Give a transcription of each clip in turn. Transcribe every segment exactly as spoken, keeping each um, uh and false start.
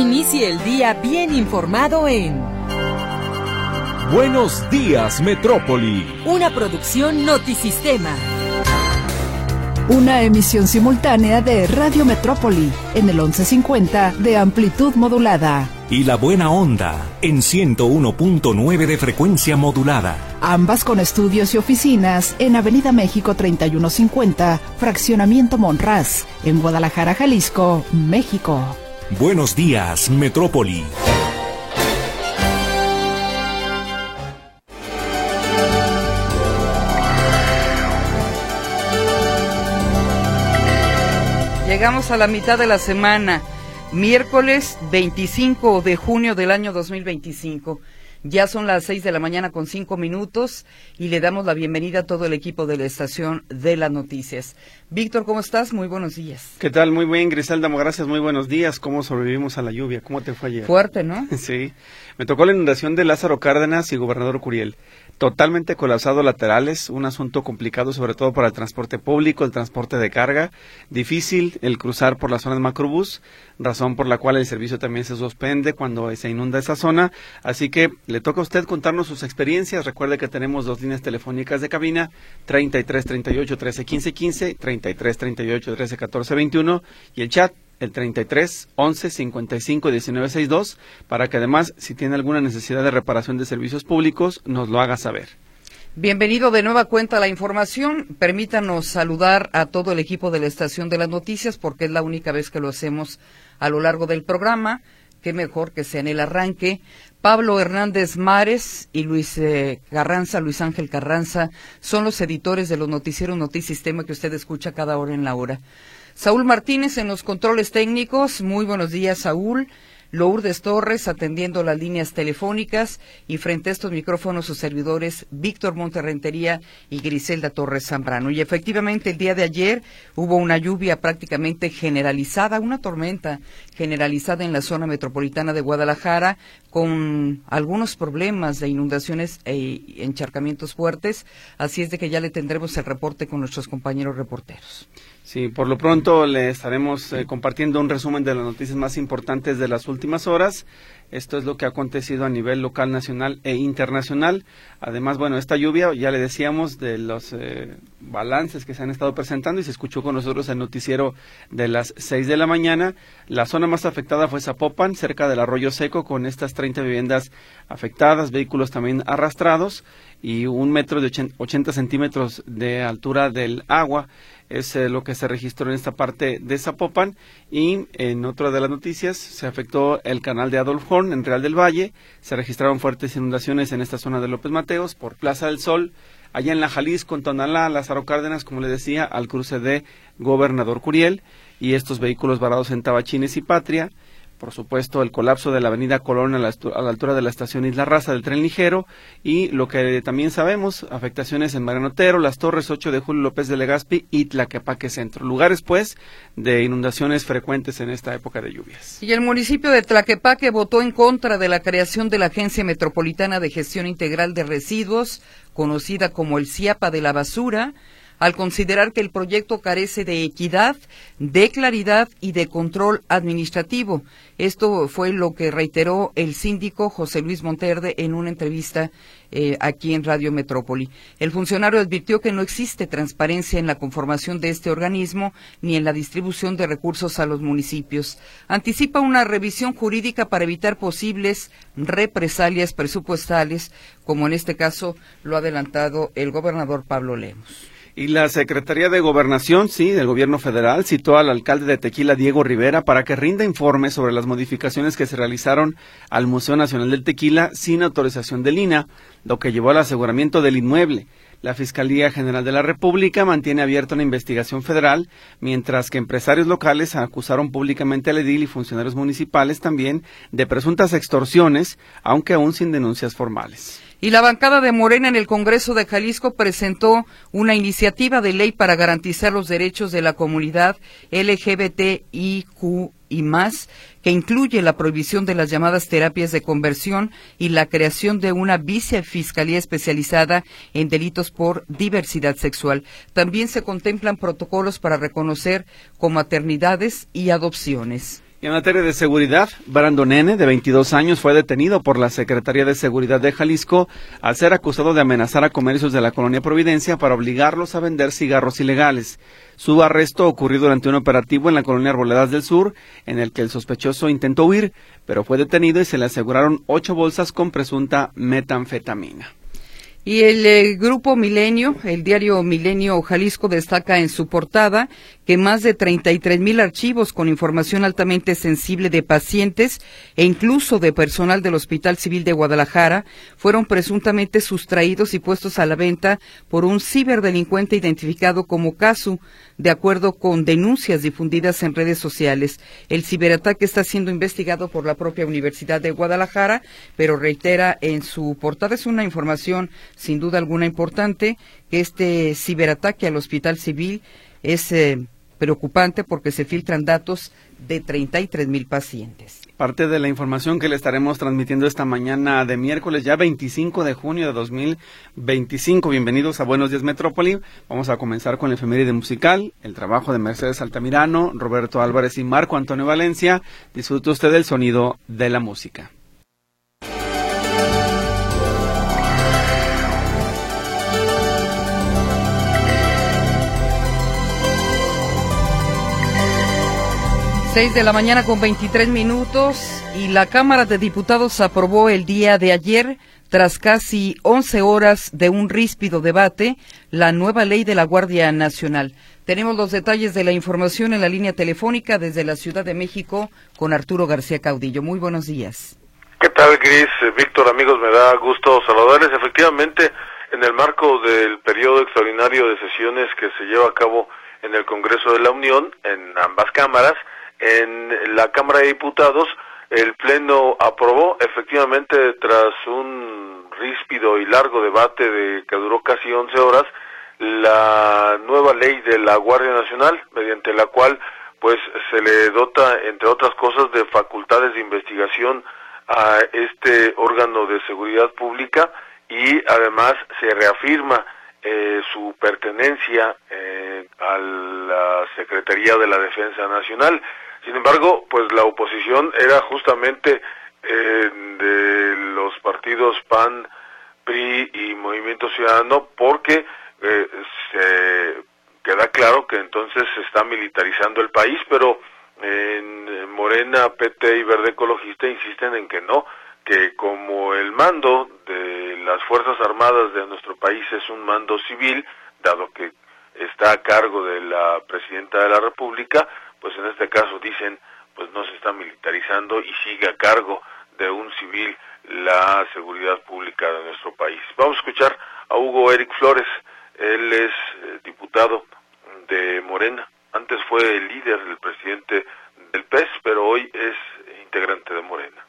Inicie el día bien informado en Buenos Días, Metrópoli. Una producción Notisistema. Una emisión simultánea de Radio Metrópoli en el once cincuenta de amplitud modulada. Y La Buena Onda en ciento uno punto nueve de frecuencia modulada. Ambas con estudios y oficinas en Avenida México treinta y uno cincuenta, Fraccionamiento Monraz, en Guadalajara, Jalisco, México. Buenos Días, Metrópoli. Llegamos a la mitad de la semana, miércoles veinticinco de junio del año dos mil veinticinco. Ya son las seis de la mañana con cinco minutos y le damos la bienvenida a todo el equipo de la estación de las noticias. Víctor, ¿cómo estás? Muy buenos días. ¿Qué tal? Muy bien, Griselda, gracias, muy buenos días. ¿Cómo sobrevivimos a la lluvia? ¿Cómo te fue ayer? Fuerte, ¿no? Sí, me tocó la inundación de Lázaro Cárdenas y Gobernador Curiel. Totalmente colapsado laterales, un asunto complicado sobre todo para el transporte público, el transporte de carga, difícil el cruzar por la zona de Macrobús, razón por la cual el servicio también se suspende cuando se inunda esa zona, así que le toca a usted contarnos sus experiencias. Recuerde que tenemos dos líneas telefónicas de cabina, treinta y tres, treinta y ocho, trece, quince, quince, treinta y tres, treinta y ocho, trece, catorce, veintiuno y el chat, el treinta y tres, once, cincuenta y cinco, diecinueve, sesenta y dos, para que además, si tiene alguna necesidad de reparación de servicios públicos, nos lo haga saber. Bienvenido de nueva cuenta a la información. Permítanos saludar a todo el equipo de la estación de las noticias, porque es la única vez que lo hacemos a lo largo del programa. Qué mejor que sea en el arranque. Pablo Hernández Mares y Luis eh, Carranza, Luis Ángel Carranza, son los editores de los noticieros Notisistema que usted escucha cada hora en la hora. Saúl Martínez en los controles técnicos. Muy buenos días, Saúl. Lourdes Torres atendiendo las líneas telefónicas y frente a estos micrófonos sus servidores Víctor Monterrentería y Griselda Torres Zambrano. Y efectivamente el día de ayer hubo una lluvia prácticamente generalizada, una tormenta generalizada en la zona metropolitana de Guadalajara, con algunos problemas de inundaciones e encharcamientos fuertes, así es de que ya le tendremos el reporte con nuestros compañeros reporteros. Sí, por lo pronto le estaremos eh, compartiendo un resumen de las noticias más importantes de las últimas horas. Esto es lo que ha acontecido a nivel local, nacional e internacional. Además, bueno, esta lluvia, ya le decíamos, de los eh, balances que se han estado presentando y se escuchó con nosotros el noticiero de las seis de la mañana. La zona más afectada fue Zapopan, cerca del Arroyo Seco, con estas treinta viviendas afectadas, vehículos también arrastrados y un metro de ochenta centímetros de altura del agua. Es eh, lo que se registró en esta parte de Zapopan. Y en otra de las noticias se afectó el canal de Adolf Horn en Real del Valle. Se registraron fuertes inundaciones en esta zona de López Mateos, por Plaza del Sol, allá en la Jalisco, en Tonalá, Lázaro Cárdenas, como le decía, al cruce de Gobernador Curiel, y estos vehículos varados en Tabachines y Patria. Por supuesto, el colapso de la avenida Colón a la, a la altura de la estación Isla Raza del tren ligero, y lo que también sabemos, afectaciones en Mariano Otero, Las Torres, ocho de julio, López de Legazpi y Tlaquepaque Centro. Lugares, pues, de inundaciones frecuentes en esta época de lluvias. Y el municipio de Tlaquepaque votó en contra de la creación de la Agencia Metropolitana de Gestión Integral de Residuos, conocida como el CIAPA de la basura, al considerar que el proyecto carece de equidad, de claridad y de control administrativo. Esto fue lo que reiteró el síndico José Luis Monterde en una entrevista eh, aquí en Radio Metrópoli. El funcionario advirtió que no existe transparencia en la conformación de este organismo ni en la distribución de recursos a los municipios. Anticipa una revisión jurídica para evitar posibles represalias presupuestales, como en este caso lo ha adelantado el gobernador Pablo Lemos. Y la Secretaría de Gobernación, sí, del Gobierno Federal, citó al alcalde de Tequila, Diego Rivera, para que rinda informe sobre las modificaciones que se realizaron al Museo Nacional del Tequila sin autorización del I N A, lo que llevó al aseguramiento del inmueble. La Fiscalía General de la República mantiene abierta una investigación federal, mientras que empresarios locales acusaron públicamente al edil y funcionarios municipales también de presuntas extorsiones, aunque aún sin denuncias formales. Y la bancada de Morena en el Congreso de Jalisco presentó una iniciativa de ley para garantizar los derechos de la comunidad L G B T I Q y más, que incluye la prohibición de las llamadas terapias de conversión y la creación de una vicefiscalía especializada en delitos por diversidad sexual. También se contemplan protocolos para reconocer comaternidades y adopciones. Y en materia de seguridad, Brandon N., de veintidós años, fue detenido por la Secretaría de Seguridad de Jalisco al ser acusado de amenazar a comercios de la colonia Providencia para obligarlos a vender cigarros ilegales. Su arresto ocurrió durante un operativo en la colonia Arboledas del Sur, en el que el sospechoso intentó huir, pero fue detenido y se le aseguraron ocho bolsas con presunta metanfetamina. Y el eh, Grupo Milenio, el diario Milenio Jalisco, destaca en su portada que más de treinta y tres mil archivos con información altamente sensible de pacientes e incluso de personal del Hospital Civil de Guadalajara fueron presuntamente sustraídos y puestos a la venta por un ciberdelincuente identificado como Casu, de acuerdo con denuncias difundidas en redes sociales. El ciberataque está siendo investigado por la propia Universidad de Guadalajara, pero reitera en su portada, es una información sin duda alguna importante, que este ciberataque al Hospital Civil es eh, preocupante porque se filtran datos de treinta y tres mil pacientes. Parte de la información que le estaremos transmitiendo esta mañana de miércoles, ya veinticinco de junio de dos mil veinticinco. Bienvenidos a Buenos Días Metrópoli. Vamos a comenzar con la efeméride musical, el trabajo de Mercedes Altamirano, Roberto Álvarez y Marco Antonio Valencia. Disfrute usted del sonido de la música. Seis de la mañana con veintitrés minutos y la Cámara de Diputados aprobó el día de ayer, tras casi once horas de un ríspido debate, la nueva ley de la Guardia Nacional. Tenemos los detalles de la información en la línea telefónica desde la Ciudad de México con Arturo García Caudillo. Muy buenos días. ¿Qué tal, Gris? Víctor, amigos, me da gusto saludarles. Efectivamente, en el marco del periodo extraordinario de sesiones que se lleva a cabo en el Congreso de la Unión, en ambas cámaras, en la Cámara de Diputados, el Pleno aprobó, efectivamente, tras un ríspido y largo debate de que duró casi once horas, la nueva ley de la Guardia Nacional, mediante la cual pues se le dota, entre otras cosas, de facultades de investigación a este órgano de seguridad pública y además se reafirma eh, su pertenencia eh, a la Secretaría de la Defensa Nacional. Sin embargo, pues la oposición era justamente eh, de los partidos P A N, P R I y Movimiento Ciudadano, porque eh, se queda claro que entonces se está militarizando el país, pero en Morena, P T y Verde Ecologista insisten en que no, que como el mando de las Fuerzas Armadas de nuestro país es un mando civil, dado que está a cargo de la Presidenta de la República, pues en este caso dicen, pues no se está militarizando y sigue a cargo de un civil la seguridad pública de nuestro país. Vamos a escuchar a Hugo Eric Flores, él es eh, diputado de Morena, antes fue el líder del presidente del P E S, pero hoy es integrante de Morena.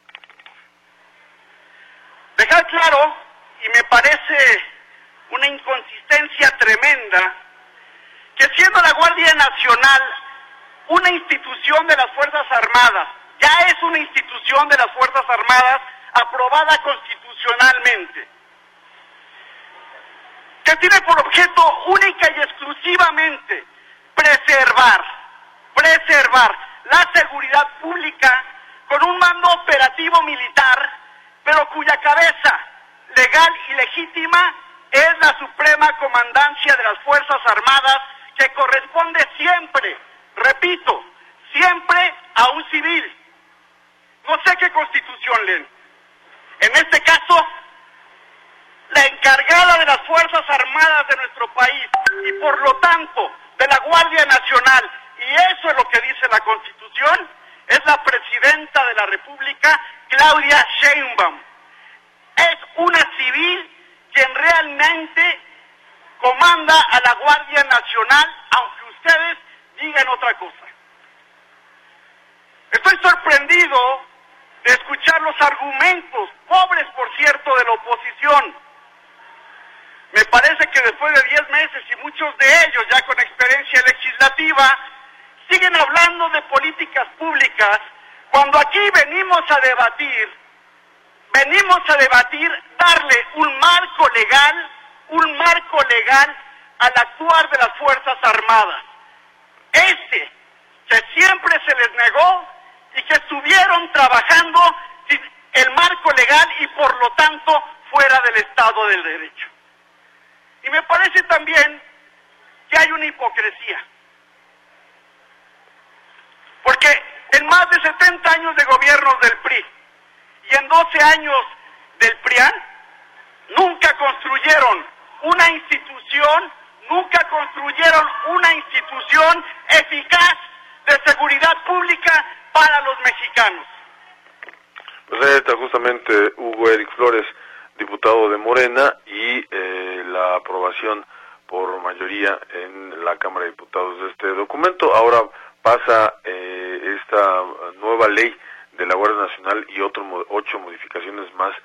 Dejar claro, y me parece una inconsistencia tremenda, que siendo la Guardia Nacional una institución de las Fuerzas Armadas, ya es una institución de las Fuerzas Armadas aprobada constitucionalmente, que tiene por objeto única y exclusivamente preservar, preservar la seguridad pública con un mando operativo militar, pero cuya cabeza legal y legítima es la Suprema Comandancia de las Fuerzas Armadas, que corresponde siempre, repito, siempre a un civil. No sé qué constitución leen. En este caso, la encargada de las Fuerzas Armadas de nuestro país y por lo tanto de la Guardia Nacional, y eso es lo que dice la Constitución, es la Presidenta de la República, Claudia Sheinbaum. Es una civil quien realmente comanda a la Guardia Nacional, aunque ustedes digan otra cosa. Estoy sorprendido de escuchar los argumentos, pobres por cierto, de la oposición. Me parece que después de diez meses y muchos de ellos ya con experiencia legislativa, siguen hablando de políticas públicas, cuando aquí venimos a debatir, venimos a debatir, darle un marco legal, un marco legal al actuar de las Fuerzas Armadas. Este, que siempre se les negó y que estuvieron trabajando sin el marco legal y por lo tanto fuera del Estado del Derecho. Y me parece también que hay una hipocresía, porque en más de setenta años de gobiernos del P R I y en doce años del P R I A N, nunca construyeron una institución, nunca construyeron una institución eficaz de seguridad pública para los mexicanos. Pues ahí está justamente Hugo Eric Flores, diputado de Morena, y eh, la aprobación por mayoría en la Cámara de Diputados de este documento. Ahora pasa eh, esta nueva ley de la Guardia Nacional y otro, ocho modificaciones más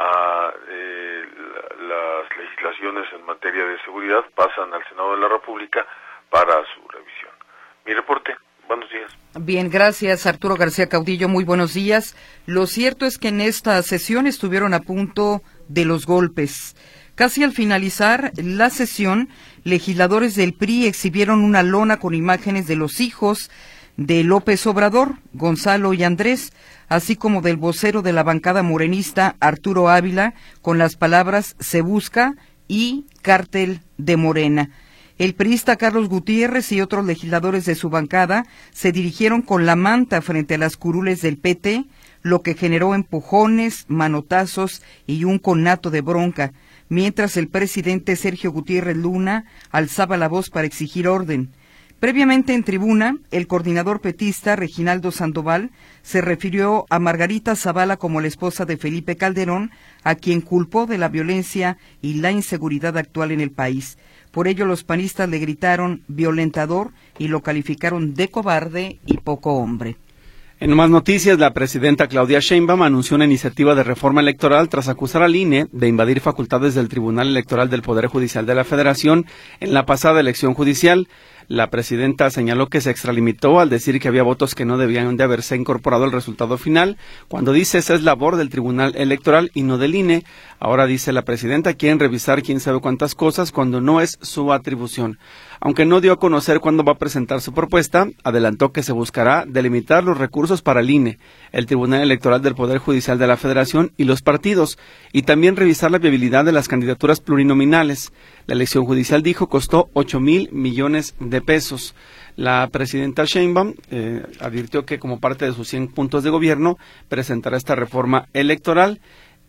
a eh, la, las legislaciones en materia de seguridad, pasan al Senado de la República para su revisión. Mi reporte. Buenos días. Bien, gracias Arturo García Caudillo, muy buenos días. Lo cierto es que en esta sesión estuvieron a punto de los golpes. Casi al finalizar la sesión, legisladores del P R I exhibieron una lona con imágenes de los hijos de López Obrador, Gonzalo y Andrés, así como del vocero de la bancada morenista, Arturo Ávila, con las palabras "se busca" y "cártel de Morena". El priista Carlos Gutiérrez y otros legisladores de su bancada se dirigieron con la manta frente a las curules del P T, lo que generó empujones, manotazos y un conato de bronca, mientras el presidente Sergio Gutiérrez Luna alzaba la voz para exigir orden. Previamente en tribuna, el coordinador petista, Reginaldo Sandoval, se refirió a Margarita Zavala como la esposa de Felipe Calderón, a quien culpó de la violencia y la inseguridad actual en el país. Por ello, los panistas le gritaron violentador y lo calificaron de cobarde y poco hombre. En más noticias, la presidenta Claudia Sheinbaum anunció una iniciativa de reforma electoral tras acusar al I N E de invadir facultades del Tribunal Electoral del Poder Judicial de la Federación en la pasada elección judicial. La presidenta señaló que se extralimitó al decir que había votos que no debían de haberse incorporado al resultado final, cuando dice esa es labor del Tribunal Electoral y no del I N E. Ahora dice la presidenta quieren revisar quién sabe cuántas cosas cuando no es su atribución. Aunque no dio a conocer cuándo va a presentar su propuesta, adelantó que se buscará delimitar los recursos para el I N E, el Tribunal Electoral del Poder Judicial de la Federación y los partidos, y también revisar la viabilidad de las candidaturas plurinominales. La elección judicial, dijo, costó ocho mil millones de pesos. La presidenta Sheinbaum eh, advirtió que como parte de sus cien puntos de gobierno presentará esta reforma electoral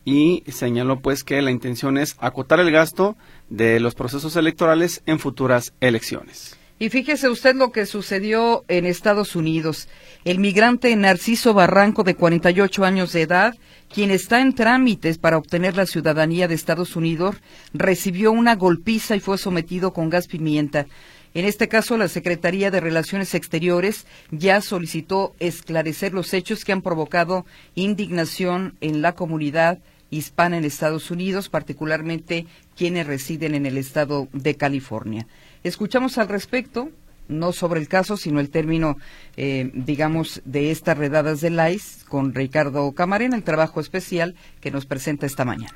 y señaló pues que la intención es acotar el gasto de los procesos electorales en futuras elecciones. Y fíjese usted lo que sucedió en Estados Unidos. El migrante Narciso Barranco, de cuarenta y ocho años de edad, quien está en trámites para obtener la ciudadanía de Estados Unidos, recibió una golpiza y fue sometido con gas pimienta. En este caso, la Secretaría de Relaciones Exteriores ya solicitó esclarecer los hechos que han provocado indignación en la comunidad hispana en Estados Unidos, particularmente quienes residen en el estado de California. Escuchamos al respecto, no sobre el caso, sino el término, eh, digamos, de estas redadas del I C E con Ricardo Camarena, el trabajo especial que nos presenta esta mañana.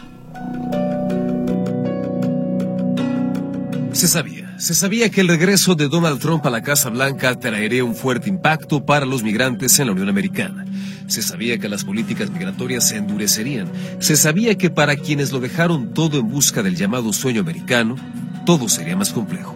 Se sabía, se sabía que el regreso de Donald Trump a la Casa Blanca traería un fuerte impacto para los migrantes en la Unión Americana. Se sabía que las políticas migratorias se endurecerían. Se sabía que para quienes lo dejaron todo en busca del llamado sueño americano, todo sería más complejo.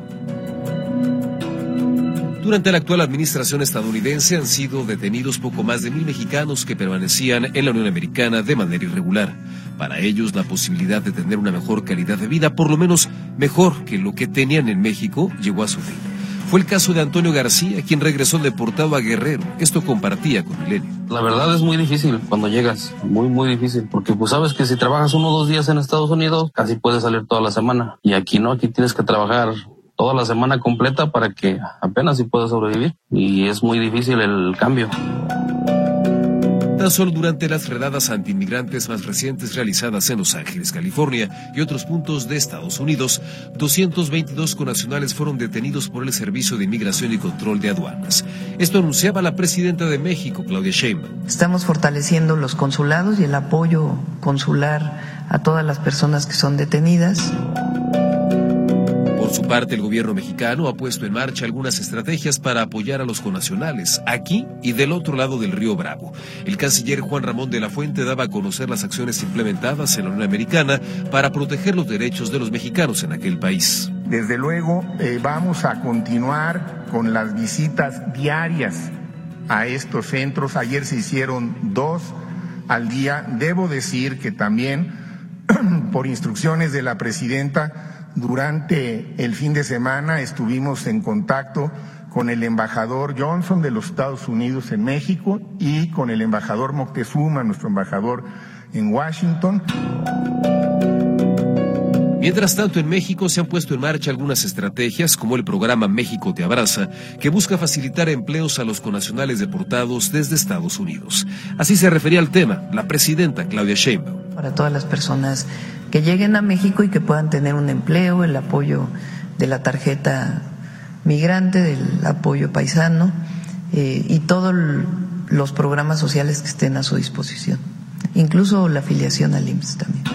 Durante la actual administración estadounidense han sido detenidos poco más de mil mexicanos que permanecían en la Unión Americana de manera irregular. Para ellos, la posibilidad de tener una mejor calidad de vida, por lo menos mejor que lo que tenían en México, llegó a su fin. Fue el caso de Antonio García, quien regresó deportado a Guerrero. Esto compartía con Milenio. La verdad es muy difícil cuando llegas, muy muy difícil, porque pues sabes que si trabajas uno o dos días en Estados Unidos, casi puedes salir toda la semana. Y aquí no, aquí tienes que trabajar toda la semana completa para que apenas si puedas sobrevivir. Y es muy difícil el cambio. Tan solo durante las redadas antiinmigrantes más recientes realizadas en Los Ángeles, California y otros puntos de Estados Unidos, doscientos veintidós connacionales fueron detenidos por el Servicio de Inmigración y Control de Aduanas. Esto anunciaba la presidenta de México, Claudia Sheinbaum. Estamos fortaleciendo los consulados y el apoyo consular a todas las personas que son detenidas. Por Por su parte, el gobierno mexicano ha puesto en marcha algunas estrategias para apoyar a los connacionales, aquí y del otro lado del río Bravo. El canciller Juan Ramón de la Fuente daba a conocer las acciones implementadas en la Unión Americana para proteger los derechos de los mexicanos en aquel país. Desde luego, eh, vamos a continuar con las visitas diarias a estos centros. Ayer se hicieron dos al día. Debo decir que también, por instrucciones de la presidenta, durante el fin de semana estuvimos en contacto con el embajador Johnson de los Estados Unidos en México y con el embajador Moctezuma, nuestro embajador en Washington. Mientras tanto, en México se han puesto en marcha algunas estrategias, como el programa México Te Abraza, que busca facilitar empleos a los connacionales deportados desde Estados Unidos. Así se refería al tema la presidenta Claudia Sheinbaum. Para todas las personas que lleguen a México y que puedan tener un empleo, el apoyo de la tarjeta migrante, del apoyo paisano eh, y todos los programas sociales que estén a su disposición, incluso la afiliación al I M S S también.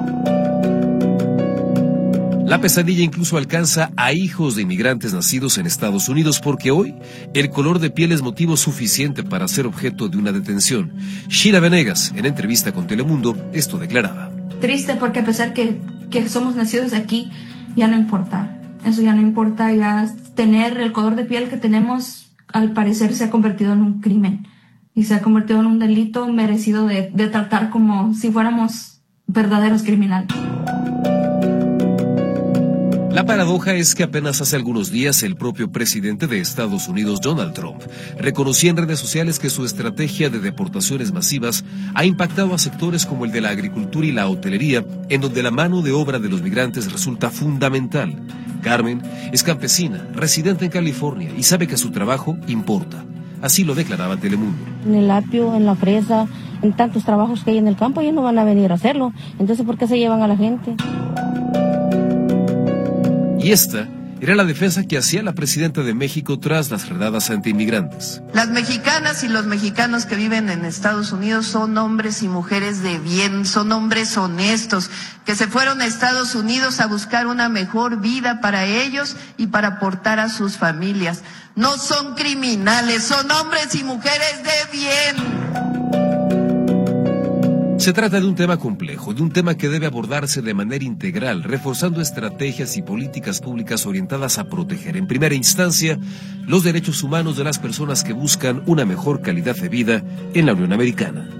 La pesadilla incluso alcanza a hijos de inmigrantes nacidos en Estados Unidos, porque hoy el color de piel es motivo suficiente para ser objeto de una detención. Shira Venegas, en entrevista con Telemundo, esto declaraba. Triste porque a pesar que, que somos nacidos aquí, ya no importa. Eso ya no importa, ya tener el color de piel que tenemos, al parecer se ha convertido en un crimen. Y se ha convertido en un delito merecido de, de tratar como si fuéramos verdaderos criminales. La paradoja es que apenas hace algunos días el propio presidente de Estados Unidos, Donald Trump, reconocía en redes sociales que su estrategia de deportaciones masivas ha impactado a sectores como el de la agricultura y la hotelería, en donde la mano de obra de los migrantes resulta fundamental. Carmen es campesina, residente en California, y sabe que su trabajo importa. Así lo declaraba Telemundo. En el apio, en la fresa, en tantos trabajos que hay en el campo, ellos no van a venir a hacerlo. Entonces, ¿por qué se llevan a la gente? Y esta era la defensa que hacía la presidenta de México tras las redadas antiinmigrantes. Las mexicanas y los mexicanos que viven en Estados Unidos son hombres y mujeres de bien, son hombres honestos, que se fueron a Estados Unidos a buscar una mejor vida para ellos y para aportar a sus familias. No son criminales, son hombres y mujeres de bien. Se trata de un tema complejo, de un tema que debe abordarse de manera integral, reforzando estrategias y políticas públicas orientadas a proteger, en primera instancia, los derechos humanos de las personas que buscan una mejor calidad de vida en la Unión Americana.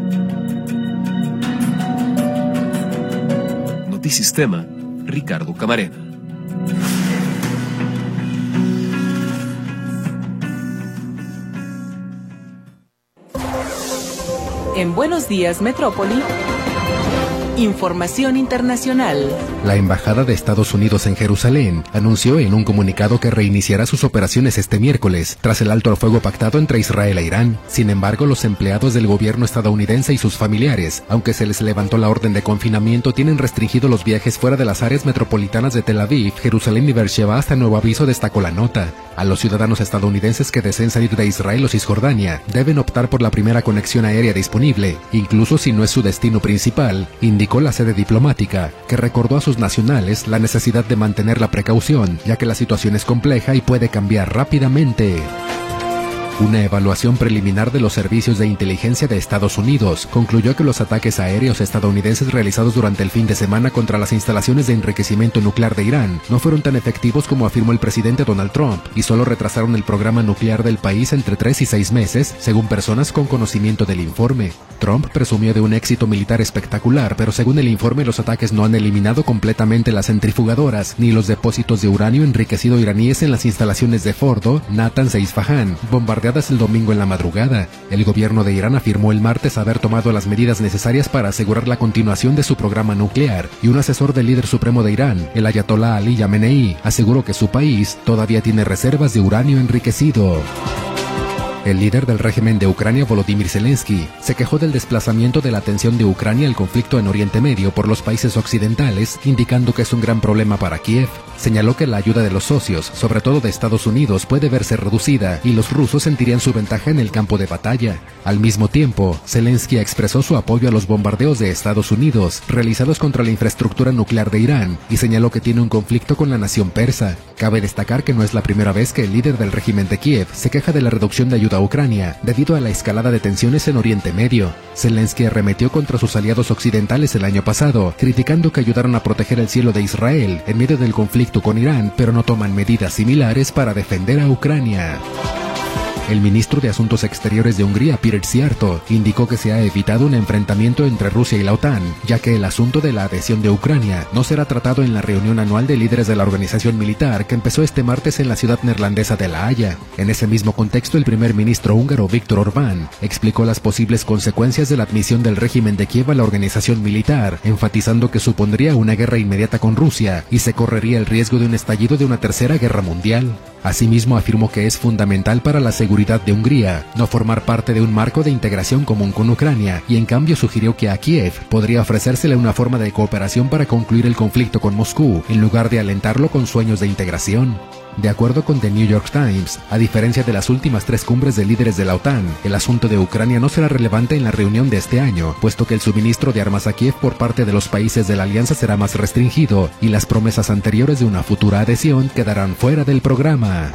Notisistema, Ricardo Camarena. En Buenos Días, Metrópoli, información internacional. La Embajada de Estados Unidos en Jerusalén anunció en un comunicado que reiniciará sus operaciones este miércoles, tras el alto al fuego pactado entre Israel e Irán. Sin embargo, los empleados del gobierno estadounidense y sus familiares, aunque se les levantó la orden de confinamiento, tienen restringido los viajes fuera de las áreas metropolitanas de Tel Aviv, Jerusalén y Beersheba hasta nuevo aviso, destacó la nota. A los ciudadanos estadounidenses que deseen salir de Israel o Cisjordania deben optar por la primera conexión aérea disponible, incluso si no es su destino principal, indicó la sede diplomática, que recordó a sus nacionales la necesidad de mantener la precaución, ya que la situación es compleja y puede cambiar rápidamente. Una evaluación preliminar de los servicios de inteligencia de Estados Unidos concluyó que los ataques aéreos estadounidenses realizados durante el fin de semana contra las instalaciones de enriquecimiento nuclear de Irán no fueron tan efectivos como afirmó el presidente Donald Trump, y solo retrasaron el programa nuclear del país entre tres y seis meses, según personas con conocimiento del informe. Trump presumió de un éxito militar espectacular, pero según el informe los ataques no han eliminado completamente las centrifugadoras ni los depósitos de uranio enriquecido iraníes en las instalaciones de Fordo, Natanz e Isfahán, bombardeadas el domingo en la madrugada. El gobierno de Irán afirmó el martes haber tomado las medidas necesarias para asegurar la continuación de su programa nuclear, y un asesor del líder supremo de Irán, el ayatolá Ali Khamenei, aseguró que su país todavía tiene reservas de uranio enriquecido. El líder del régimen de Ucrania, Volodymyr Zelensky, se quejó del desplazamiento de la atención de Ucrania al conflicto en Oriente Medio por los países occidentales, indicando que es un gran problema para Kiev. Señaló que la ayuda de los socios, sobre todo de Estados Unidos, puede verse reducida y los rusos sentirían su ventaja en el campo de batalla. Al mismo tiempo, Zelensky expresó su apoyo a los bombardeos de Estados Unidos realizados contra la infraestructura nuclear de Irán y señaló que tiene un conflicto con la nación persa. Cabe destacar que no es la primera vez que el líder del régimen de Kiev se queja de la reducción de ayuda a Ucrania debido a la escalada de tensiones en Oriente Medio. Zelensky arremetió contra sus aliados occidentales el año pasado, criticando que ayudaron a proteger el cielo de Israel en medio del conflicto con Irán, pero no toman medidas similares para defender a Ucrania. El ministro de Asuntos Exteriores de Hungría, Péter Szijjártó, indicó que se ha evitado un enfrentamiento entre Rusia y la OTAN, ya que el asunto de la adhesión de Ucrania no será tratado en la reunión anual de líderes de la organización militar que empezó este martes en la ciudad neerlandesa de La Haya. En ese mismo contexto, el primer ministro húngaro, Viktor Orbán, explicó las posibles consecuencias de la admisión del régimen de Kiev a la organización militar, enfatizando que supondría una guerra inmediata con Rusia y se correría el riesgo de un estallido de una tercera guerra mundial. Asimismo, afirmó que es fundamental para la seguridad de Hungría no formar parte de un marco de integración común con Ucrania y en cambio sugirió que a Kiev podría ofrecérsele una forma de cooperación para concluir el conflicto con Moscú en lugar de alentarlo con sueños de integración. De acuerdo con The New York Times, a diferencia de las últimas tres cumbres de líderes de la OTAN, el asunto de Ucrania no será relevante en la reunión de este año, puesto que el suministro de armas a Kiev por parte de los países de la alianza será más restringido y las promesas anteriores de una futura adhesión quedarán fuera del programa.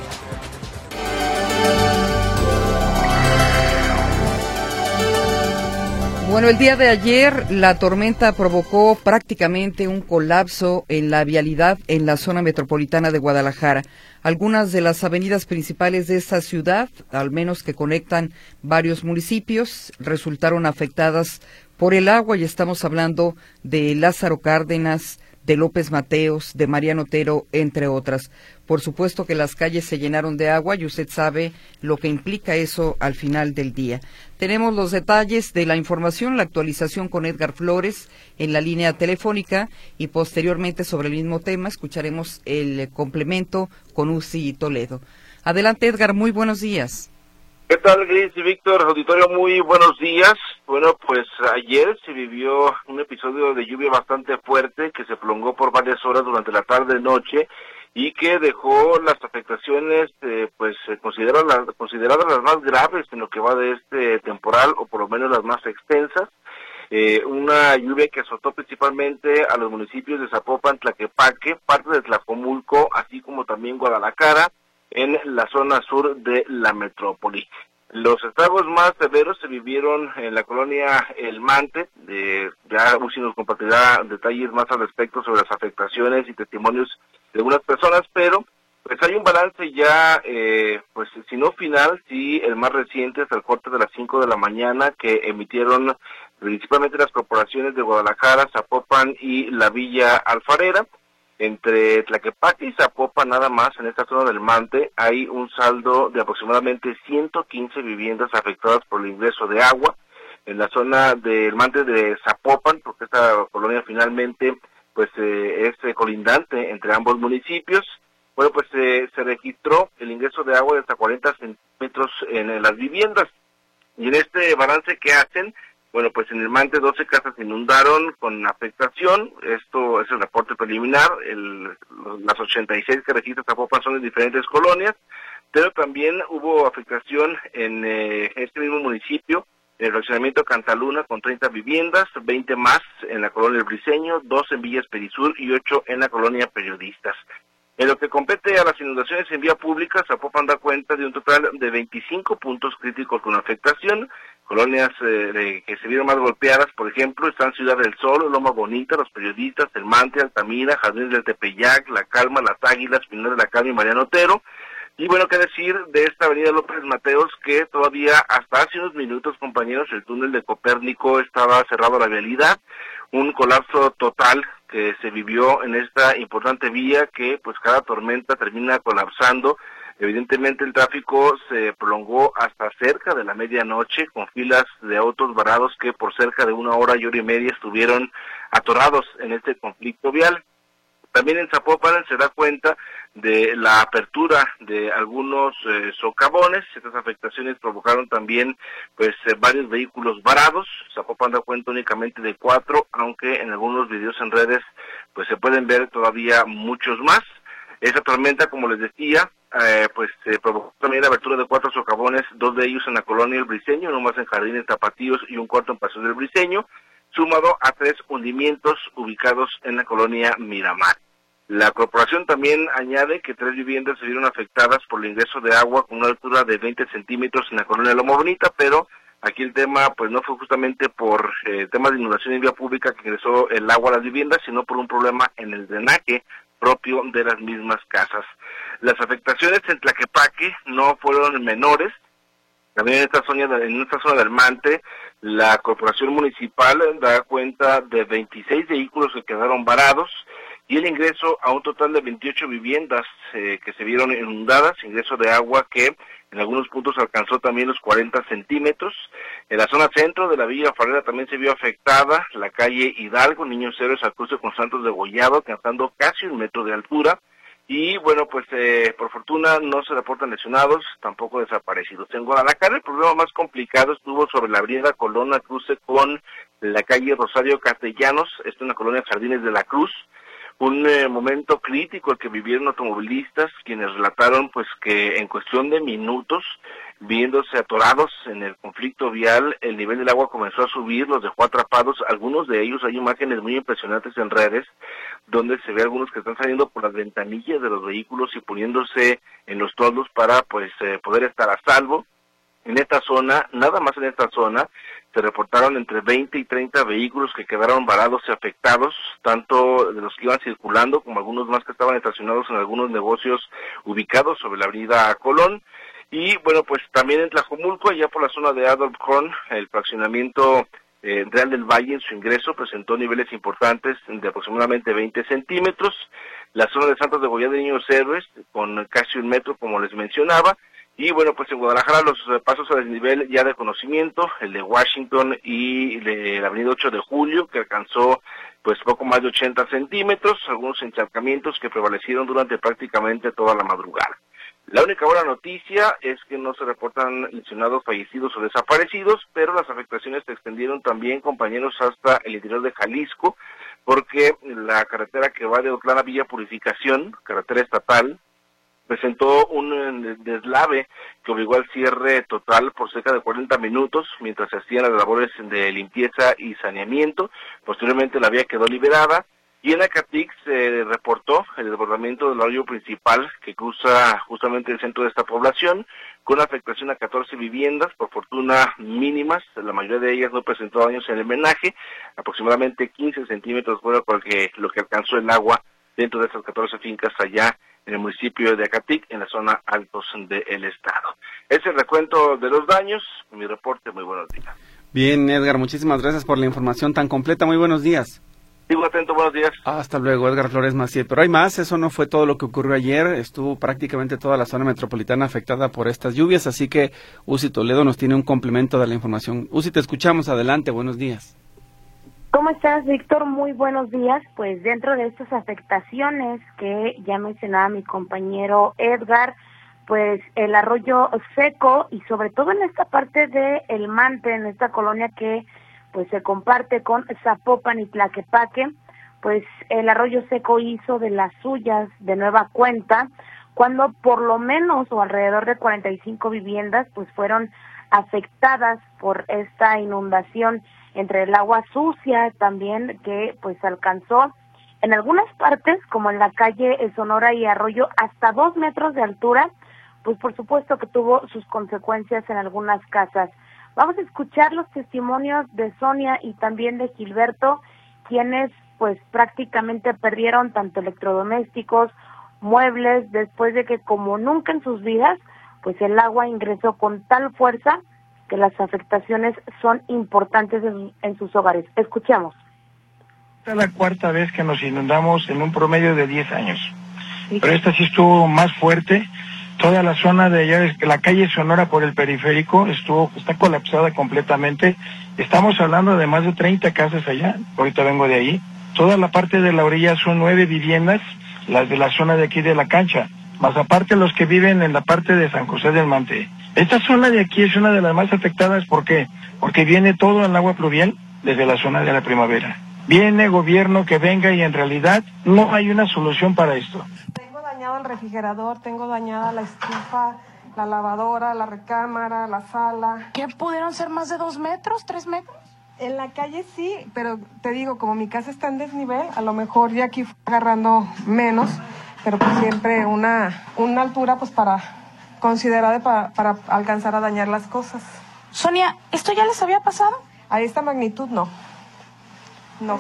Bueno, el día de ayer la tormenta provocó prácticamente un colapso en la vialidad en la zona metropolitana de Guadalajara. Algunas de las avenidas principales de esta ciudad, al menos que conectan varios municipios, resultaron afectadas por el agua y estamos hablando de Lázaro Cárdenas, de López Mateos, de Mariano Otero, entre otras. Por supuesto que las calles se llenaron de agua y usted sabe lo que implica eso al final del día. Tenemos los detalles de la información, la actualización con Edgar Flores en la línea telefónica y posteriormente sobre el mismo tema escucharemos el complemento con Uzi Toledo. Adelante, Edgar, muy buenos días. ¿Qué tal, Gris y Víctor? Auditorio, muy buenos días. Bueno, pues ayer se vivió un episodio de lluvia bastante fuerte que se prolongó por varias horas durante la tarde-noche y que dejó las afectaciones eh, pues consideradas las, consideradas las más graves en lo que va de este temporal, o por lo menos las más extensas. Eh, una lluvia que azotó principalmente a los municipios de Zapopan, Tlaquepaque, parte de Tlajomulco, así como también Guadalajara, en la zona sur de la metrópoli. Los estragos más severos se vivieron en la colonia El Mante. Eh, ya Uzi nos compartirá detalles más al respecto sobre las afectaciones y testimonios de algunas personas, pero pues hay un balance ya, eh, pues si no final, sí el más reciente, hasta el corte de las cinco de la mañana, que emitieron principalmente las corporaciones de Guadalajara, Zapopan y la Villa Alfarera. Entre Tlaquepaque y Zapopan, nada más, en esta zona del Mante, hay un saldo de aproximadamente ciento quince viviendas afectadas por el ingreso de agua. En la zona del Mante de Zapopan, porque esta colonia finalmente pues eh, es eh, colindante entre ambos municipios, bueno, pues eh, se registró el ingreso de agua de hasta cuarenta centímetros en, en las viviendas. Y en este balance que hacen, bueno, pues en el Mante doce casas se inundaron con afectación. Esto es el reporte preliminar. El, las ochenta y seis que registra Zapopan son en diferentes colonias, pero también hubo afectación en eh, este mismo municipio, en el fraccionamiento Cantaluna, con treinta viviendas, veinte más en la colonia El Briseño, dos en Villas Perisur y ocho en la colonia Periodistas. En lo que compete a las inundaciones en vía pública, Zapopan da cuenta de un total de veinticinco puntos críticos con afectación. Colonias eh, de, que se vieron más golpeadas, por ejemplo, están Ciudad del Sol, Loma Bonita, Los Periodistas, El Mante, Altamira, Jardines del Tepeyac, La Calma, Las Águilas, Pinar de la Calma y Mariano Otero. Y bueno, qué decir de esta avenida López Mateos, que todavía hasta hace unos minutos, compañeros, el túnel de Copérnico estaba cerrado a la vialidad. Un colapso total que se vivió en esta importante vía que pues cada tormenta termina colapsando. Evidentemente el tráfico se prolongó hasta cerca de la medianoche con filas de autos varados que por cerca de una hora y hora y media estuvieron atorados en este conflicto vial. También en Zapopan se da cuenta de la apertura de algunos eh, socavones. Estas afectaciones provocaron también pues eh, varios vehículos varados. Zapopan da cuenta únicamente de cuatro, aunque en algunos videos en redes pues se pueden ver todavía muchos más. Esa tormenta, como les decía, eh, pues eh, provocó también la abertura de cuatro socavones, dos de ellos en la colonia El Briceño, uno más en Jardines Tapatíos y un cuarto en Paseo del Briceño, sumado a tres hundimientos ubicados en la colonia Miramar. La corporación también añade que tres viviendas se vieron afectadas por el ingreso de agua con una altura de veinte centímetros en la colonia Loma Bonita, pero aquí el tema pues no fue justamente por eh, temas de inundación en vía pública que ingresó el agua a las viviendas, sino por un problema en el drenaje propio de las mismas casas. Las afectaciones en Tlaquepaque no fueron menores. También en esta zona, en esta zona del Mante, la corporación municipal da cuenta de veintiséis vehículos que quedaron varados y el ingreso a un total de veintiocho viviendas eh, que se vieron inundadas, ingreso de agua que en algunos puntos alcanzó también los cuarenta centímetros. En la zona centro de la Villa Farrera también se vio afectada la calle Hidalgo, Niños Héroes al cruce con Santos de Gollado, alcanzando casi un metro de altura. Y bueno, pues eh, por fortuna no se reportan lesionados, tampoco desaparecidos. En Guadalajara el problema más complicado estuvo sobre la avenida Colón, al cruce con la calle Rosario Castellanos, esto en la colonia Jardines de la Cruz. Un eh, momento crítico el que vivieron automovilistas, quienes relataron pues que en cuestión de minutos, viéndose atorados en el conflicto vial, el nivel del agua comenzó a subir, los dejó atrapados. Algunos de ellos, hay imágenes muy impresionantes en redes, donde se ve algunos que están saliendo por las ventanillas de los vehículos y poniéndose en los toldos para pues eh, poder estar a salvo. En esta zona, nada más en esta zona, se reportaron entre veinte y treinta vehículos que quedaron varados y afectados, tanto de los que iban circulando como algunos más que estaban estacionados en algunos negocios ubicados sobre la avenida Colón. Y bueno, pues también en Tlajomulco, allá por la zona de Adolf Horn, el fraccionamiento eh, Real del Valle en su ingreso presentó niveles importantes de aproximadamente veinte centímetros. La zona de Santos de Gollado de Niños Héroes, con casi un metro, como les mencionaba. Y bueno, pues en Guadalajara los pasos a desnivel ya de conocimiento, el de Washington y de la avenida ocho de julio, que alcanzó pues poco más de ochenta centímetros, algunos encharcamientos que prevalecieron durante prácticamente toda la madrugada. La única buena noticia es que no se reportan lesionados, fallecidos o desaparecidos, pero las afectaciones se extendieron también, compañeros, hasta el interior de Jalisco, porque la carretera que va de Otlán a Villa Purificación, carretera estatal, presentó un deslave que obligó al cierre total por cerca de cuarenta minutos mientras se hacían las labores de limpieza y saneamiento. Posteriormente la vía quedó liberada y en Acatix se reportó el desbordamiento del arroyo principal que cruza justamente el centro de esta población, con afectación a catorce viviendas, por fortuna mínimas. La mayoría de ellas no presentó daños en el drenaje, aproximadamente quince centímetros fue lo que alcanzó el agua dentro de esas catorce fincas allá en el municipio de Acatic, en la zona altos del estado. Es el recuento de los daños, mi reporte, muy buenos días. Bien, Edgar, muchísimas gracias por la información tan completa, muy buenos días. Sigo atento, buenos días. Hasta luego, Edgar Flores Maciel. Pero hay más, eso no fue todo lo que ocurrió ayer, estuvo prácticamente toda la zona metropolitana afectada por estas lluvias, así que Uzi Toledo nos tiene un complemento de la información. Uzi, te escuchamos, adelante, buenos días. ¿Cómo estás, Víctor? Muy buenos días. Pues dentro de estas afectaciones que ya mencionaba mi compañero Edgar, pues el arroyo seco y sobre todo en esta parte de El Mante, en esta colonia que pues se comparte con Zapopan y Tlaquepaque, pues el arroyo seco hizo de las suyas de nueva cuenta, cuando por lo menos o alrededor de cuarenta y cinco viviendas pues fueron afectadas por esta inundación, entre el agua sucia también que pues alcanzó en algunas partes, como en la calle Sonora y Arroyo, hasta dos metros de altura, pues por supuesto que tuvo sus consecuencias en algunas casas. Vamos a escuchar los testimonios de Sonia y también de Gilberto, quienes pues prácticamente perdieron tanto electrodomésticos, muebles, después de que como nunca en sus vidas, pues el agua ingresó con tal fuerza que las afectaciones son importantes en, en sus hogares. Escuchemos. Esta es la cuarta vez que nos inundamos en un promedio de diez años. Sí. Pero esta sí estuvo más fuerte. Toda la zona de allá, la calle Sonora por el periférico, estuvo está colapsada completamente. Estamos hablando de más de treinta casas allá, ahorita vengo de ahí. Toda la parte de la orilla son nueve viviendas, las de la zona de aquí de la cancha, más aparte los que viven en la parte de San José del Mante. Esta zona de aquí es una de las más afectadas, ¿por qué? Porque viene todo el agua pluvial desde la zona de la primavera. Viene gobierno que venga y en realidad no hay una solución para esto. Tengo dañado el refrigerador, tengo dañada la estufa, la lavadora, la recámara, la sala. ¿Qué pudieron ser más de dos metros, tres metros? En la calle sí, pero te digo, como mi casa está en desnivel, a lo mejor ya aquí fue agarrando menos, pero pues siempre una, una altura pues para considerada para, para alcanzar a dañar las cosas. Sonia, ¿esto ya les había pasado? A esta magnitud no. No.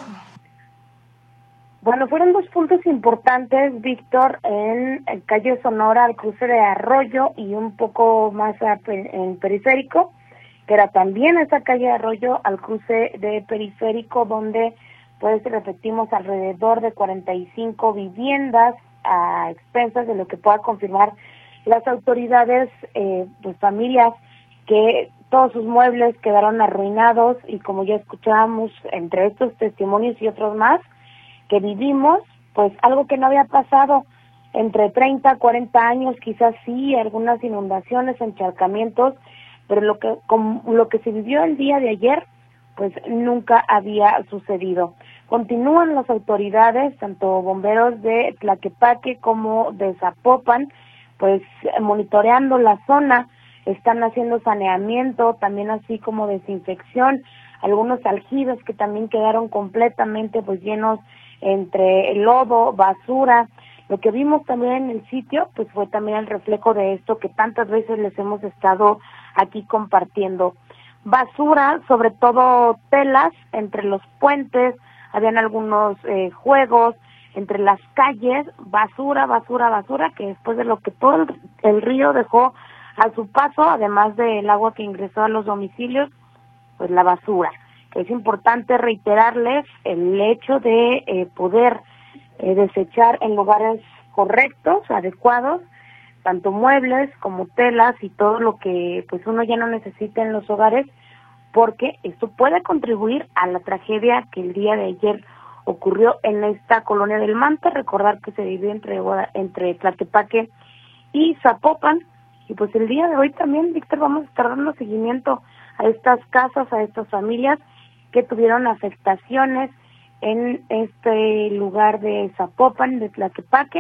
Bueno, fueron dos puntos importantes, Víctor, en el calle Sonora, al cruce de Arroyo y un poco más a, en Periférico, que era también esa calle Arroyo al cruce de Periférico, donde, pues, repetimos, alrededor de cuarenta y cinco viviendas a expensas de lo que pueda confirmar las autoridades, eh, pues familias que todos sus muebles quedaron arruinados y como ya escuchábamos entre estos testimonios y otros más que vivimos, pues algo que no había pasado entre treinta, cuarenta años, quizás sí, algunas inundaciones, encharcamientos, pero lo que como lo que se vivió el día de ayer, pues nunca había sucedido. Continúan las autoridades, tanto bomberos de Tlaquepaque como de Zapopan, pues monitoreando la zona, están haciendo saneamiento, también así como desinfección, algunos aljibes que también quedaron completamente pues llenos entre lodo, basura. Lo que vimos también en el sitio pues fue también el reflejo de esto que tantas veces les hemos estado aquí compartiendo. Basura, sobre todo telas, entre los puentes, habían algunos eh, juegos, entre las calles, basura, basura, basura, que después de lo que todo el, el río dejó a su paso, además del agua que ingresó a los domicilios, pues la basura. Que es importante reiterarles el hecho de eh, poder eh, desechar en lugares correctos, adecuados, tanto muebles como telas y todo lo que pues uno ya no necesita en los hogares, porque esto puede contribuir a la tragedia que el día de ayer ocurrió en esta colonia del Mante. Recordar que se vivió entre, entre Tlaquepaque y Zapopan, y pues el día de hoy también, Víctor, vamos a estar dando seguimiento a estas casas, a estas familias que tuvieron afectaciones en este lugar de Zapopan, de Tlaquepaque,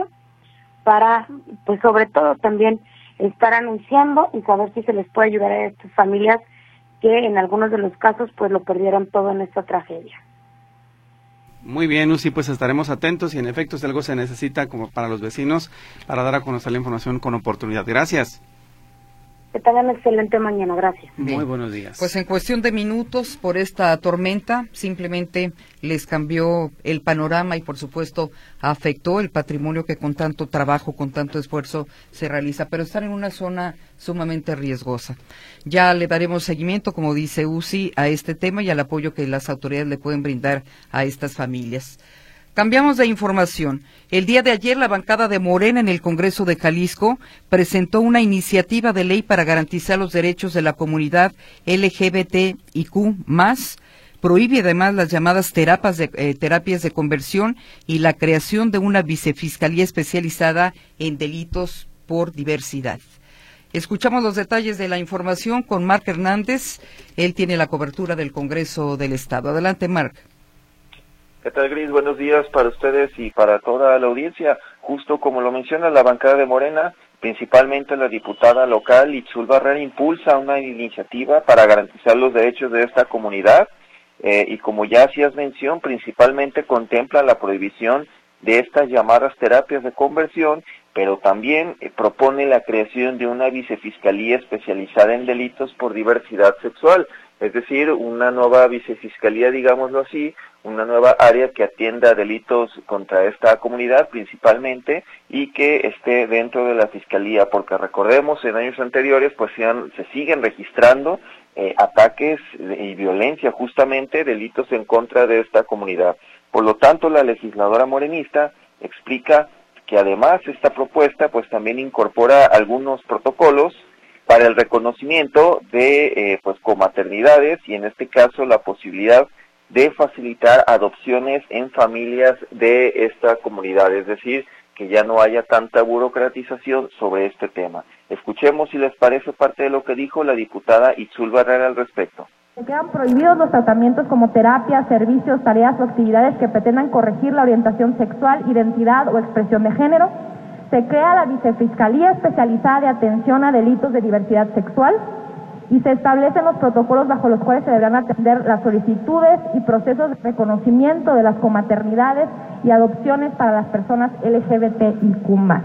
para, pues sobre todo también estar anunciando y saber si se les puede ayudar a estas familias que en algunos de los casos pues lo perdieron todo en esta tragedia. Muy bien, Uzi, pues estaremos atentos y en efecto si algo se necesita como para los vecinos para dar a conocer la información con oportunidad. Gracias. Que tengan excelente mañana, gracias. Bien. Muy buenos días. Pues en cuestión de minutos, por esta tormenta, simplemente les cambió el panorama y por supuesto afectó el patrimonio que con tanto trabajo, con tanto esfuerzo se realiza, pero están en una zona sumamente riesgosa. Ya le daremos seguimiento, como dice Uzi, a este tema y al apoyo que las autoridades le pueden brindar a estas familias. Cambiamos de información. El día de ayer, la bancada de Morena en el Congreso de Jalisco presentó una iniciativa de ley para garantizar los derechos de la comunidad L G B T I Q más, prohíbe además las llamadas terapias de, eh, terapias de conversión y la creación de una vicefiscalía especializada en delitos por diversidad. Escuchamos los detalles de la información con Marc Hernández. Él tiene la cobertura del Congreso del Estado. Adelante, Marc. ¿Qué tal, Gris? Buenos días para ustedes y para toda la audiencia. Justo como lo menciona la bancada de Morena, principalmente la diputada local Itzul Barrera impulsa una iniciativa para garantizar los derechos de esta comunidad eh, y como ya hacías mención, principalmente contempla la prohibición de estas llamadas terapias de conversión, pero también eh, propone la creación de una vicefiscalía especializada en delitos por diversidad sexual, es decir, una nueva vicefiscalía, digámoslo así, una nueva área que atienda delitos contra esta comunidad principalmente y que esté dentro de la fiscalía, porque recordemos en años anteriores pues se, han, se siguen registrando eh, ataques y violencia, justamente delitos en contra de esta comunidad. Por lo tanto, la legisladora morenista explica que además esta propuesta pues también incorpora algunos protocolos para el reconocimiento de eh, pues comaternidades y en este caso la posibilidad de facilitar adopciones en familias de esta comunidad, es decir, que ya no haya tanta burocratización sobre este tema. Escuchemos si les parece parte de lo que dijo la diputada Itzul Barrera al respecto. Se quedan prohibidos los tratamientos como terapias, servicios, tareas o actividades que pretendan corregir la orientación sexual, identidad o expresión de género. Se crea la Vicefiscalía Especializada de Atención a Delitos de Diversidad Sexual y se establecen los protocolos bajo los cuales se deberán atender las solicitudes y procesos de reconocimiento de las comaternidades y adopciones para las personas L G B T I Q más.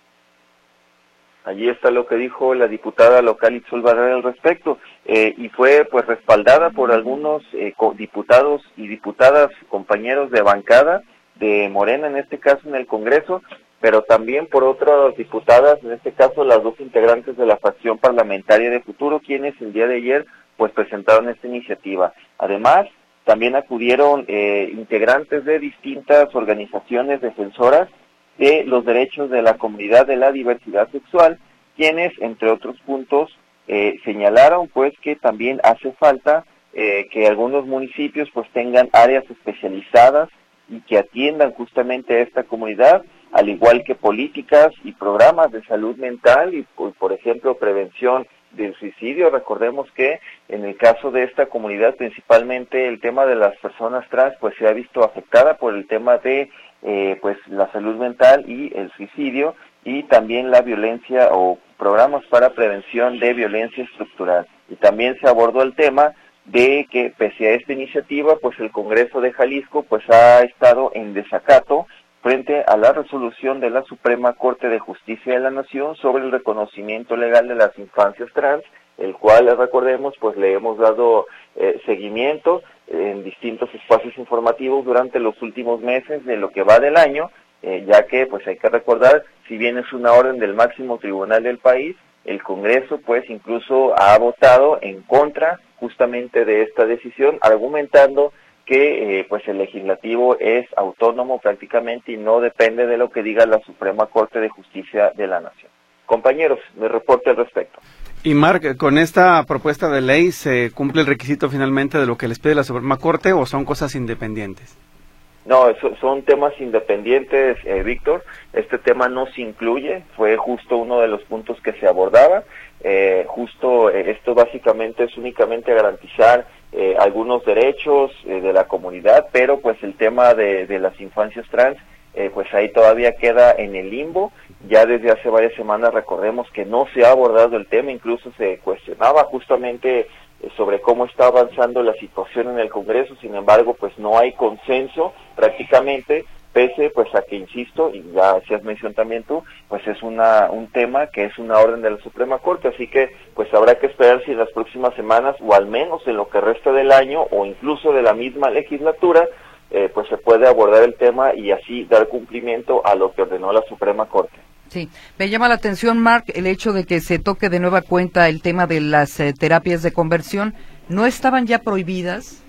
Allí está lo que dijo la diputada local Itzul Barrera al respecto, eh, y fue pues respaldada por algunos eh, diputados y diputadas, compañeros de bancada de Morena, en este caso en el Congreso, pero también por otras diputadas, en este caso las dos integrantes de la fracción parlamentaria de Futuro, quienes el día de ayer pues presentaron esta iniciativa. Además, también acudieron eh, integrantes de distintas organizaciones defensoras de los derechos de la comunidad de la diversidad sexual, quienes, entre otros puntos, eh, señalaron pues que también hace falta eh, que algunos municipios pues tengan áreas especializadas y que atiendan justamente a esta comunidad, al igual que políticas y programas de salud mental y, por ejemplo, prevención del suicidio. Recordemos que en el caso de esta comunidad, principalmente el tema de las personas trans, pues se ha visto afectada por el tema de eh, pues la salud mental y el suicidio, y también la violencia o programas para prevención de violencia estructural. Y también se abordó el tema de que, pese a esta iniciativa, pues el Congreso de Jalisco pues ha estado en desacato frente a la resolución de la Suprema Corte de Justicia de la Nación sobre el reconocimiento legal de las infancias trans, el cual, recordemos, pues le hemos dado eh, seguimiento en distintos espacios informativos durante los últimos meses de lo que va del año, eh, ya que, pues hay que recordar, si bien es una orden del máximo tribunal del país, el Congreso, pues incluso ha votado en contra justamente de esta decisión, argumentando que eh, pues el legislativo es autónomo prácticamente y no depende de lo que diga la Suprema Corte de Justicia de la Nación. Compañeros, me reporte al respecto. Y Marc, ¿con esta propuesta de ley se cumple el requisito finalmente de lo que les pide la Suprema Corte o son cosas independientes? No, eso, son temas independientes, eh, Víctor. Este tema no se incluye, fue justo uno de los puntos que se abordaba. Eh, justo eh, esto básicamente es únicamente garantizar eh, algunos derechos eh, de la comunidad, pero pues el tema de, de las infancias trans, eh, pues ahí todavía queda en el limbo. Ya desde hace varias semanas recordemos que no se ha abordado el tema, incluso se cuestionaba justamente eh, sobre cómo está avanzando la situación en el Congreso. Sin embargo, pues no hay consenso prácticamente, pese pues a que, insisto, y ya hacías mención también tú, pues es una un tema que es una orden de la Suprema Corte, así que pues habrá que esperar si en las próximas semanas, o al menos en lo que resta del año, o incluso de la misma legislatura, eh, pues se puede abordar el tema y así dar cumplimiento a lo que ordenó la Suprema Corte. Sí, me llama la atención, Marc, el hecho de que se toque de nueva cuenta el tema de las eh, terapias de conversión. ¿No estaban ya prohibidas?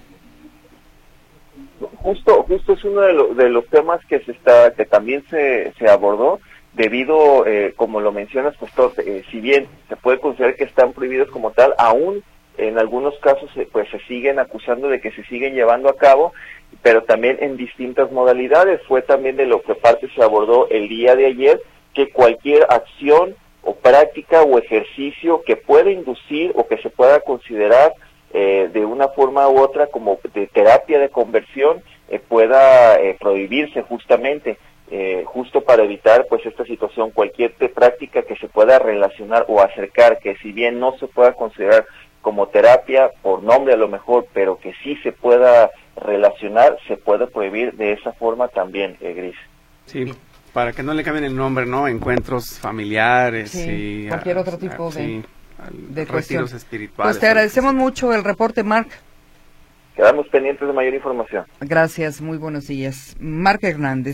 Justo, justo es uno de, lo, de los temas que se está, que también se, se abordó, debido, eh, como lo mencionas, pues todo, eh, si bien se puede considerar que están prohibidos como tal, aún en algunos casos eh, pues se siguen acusando de que se siguen llevando a cabo, pero también en distintas modalidades. Fue también de lo que parte se abordó el día de ayer, que cualquier acción o práctica o ejercicio que pueda inducir o que se pueda considerar Eh, de una forma u otra como de terapia de conversión eh, pueda eh, prohibirse justamente, eh, justo para evitar pues esta situación. Cualquier práctica que se pueda relacionar o acercar, que si bien no se pueda considerar como terapia por nombre a lo mejor, pero que sí se pueda relacionar, se puede prohibir de esa forma también, eh, Gris. Sí, para que no le cambien el nombre, ¿no? Encuentros familiares sí, y cualquier otro tipo a, de... sí. de retiros espirituales. Pues te agradecemos mucho el reporte, Marc. Quedamos pendientes de mayor información. Gracias, muy buenos días. Marc Hernández.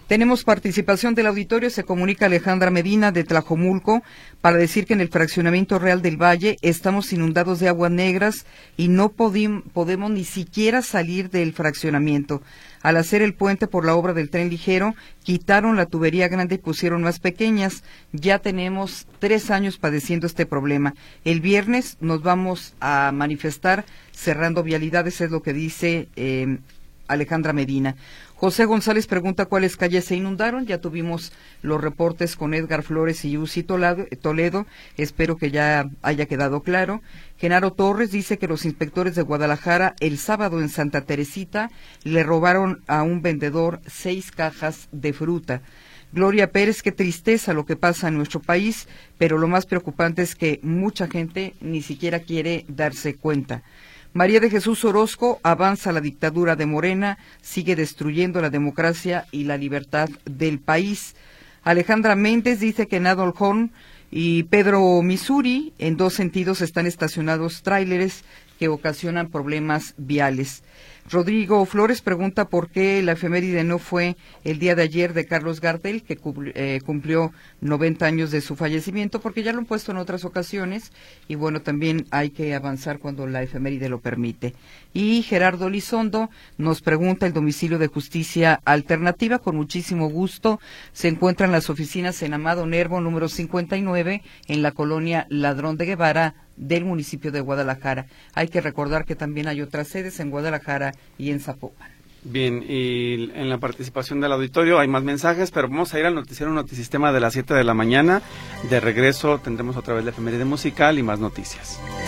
Tenemos participación del auditorio. Se comunica Alejandra Medina de Tlajomulco para decir que en el fraccionamiento Real del Valle estamos inundados de aguas negras y no podim, podemos ni siquiera salir del fraccionamiento. Al hacer el puente por la obra del tren ligero, quitaron la tubería grande y pusieron más pequeñas. Ya tenemos tres años padeciendo este problema. El viernes nos vamos a manifestar cerrando vialidades, es lo que dice eh, Alejandra Medina. José González pregunta cuáles calles se inundaron. Ya tuvimos los reportes con Edgar Flores y Uzi Toledo. Espero que ya haya quedado claro. Genaro Torres dice que los inspectores de Guadalajara el sábado en Santa Teresita le robaron a un vendedor seis cajas de fruta. Gloria Pérez, qué tristeza lo que pasa en nuestro país, pero lo más preocupante es que mucha gente ni siquiera quiere darse cuenta. María de Jesús Orozco, avanza la dictadura de Morena, sigue destruyendo la democracia y la libertad del país. Alejandra Méndez dice que en Adol Horn y Pedro Missouri, en dos sentidos están estacionados tráileres que ocasionan problemas viales. Rodrigo Flores pregunta por qué la efeméride no fue el día de ayer de Carlos Gardel, que eh, cumplió noventa años de su fallecimiento, porque ya lo han puesto en otras ocasiones, y bueno, también hay que avanzar cuando la efeméride lo permite. Y Gerardo Lizondo nos pregunta el domicilio de Justicia Alternativa, con muchísimo gusto. Se encuentran las oficinas en Amado Nervo, número cincuenta y nueve, en la colonia Ladrón de Guevara, del municipio de Guadalajara. Hay que recordar que también hay otras sedes en Guadalajara y en Zapopan. Bien, y en la participación del auditorio hay más mensajes, pero vamos a ir al noticiero Notisistema de las siete de la mañana. De regreso tendremos otra vez la efeméride musical y más noticias.